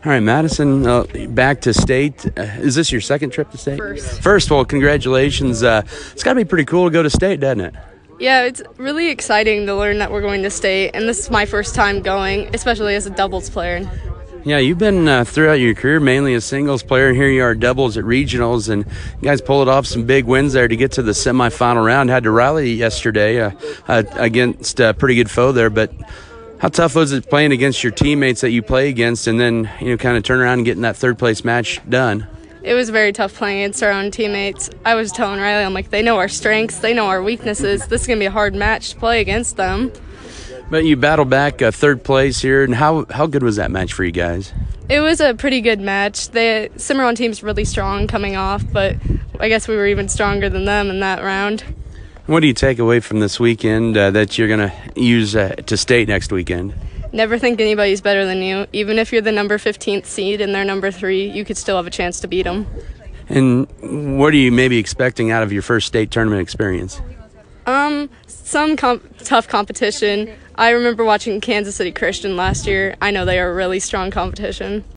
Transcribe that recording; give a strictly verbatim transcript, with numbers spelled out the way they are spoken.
All right, Madison, uh, back to state. Uh, is this your second trip to state? First. First, well, congratulations. Uh, it's got to be pretty cool to go to state, doesn't it? Yeah, it's really exciting to learn that we're going to state, and this is my first time going, especially as a doubles player. Yeah, you've been uh, throughout your career mainly a singles player, and here you are doubles at regionals, and you guys pulled off some big wins there to get to the semifinal round. Had to rally yesterday uh, uh, against a pretty good foe there, but how tough was it playing against your teammates that you play against and then, you know, kind of turn around and getting that third place match done? It was very tough playing against our own teammates. I was telling Riley, I'm like, they know our strengths, they know our weaknesses. This is going to be a hard match to play against them. But you battled back uh, third place here, and how how good was that match for you guys? It was a pretty good match. The Cimarron team's really strong coming off, but I guess we were even stronger than them in that round. What do you take away from this weekend uh, that you're going to use uh, to state next weekend? Never think anybody's better than you. Even if you're the number fifteenth seed and they're number three, you could still have a chance to beat them. And what are you maybe expecting out of your first state tournament experience? Um, some comp- tough competition. I remember watching Kansas City Christian last year. I know they are a really strong competition.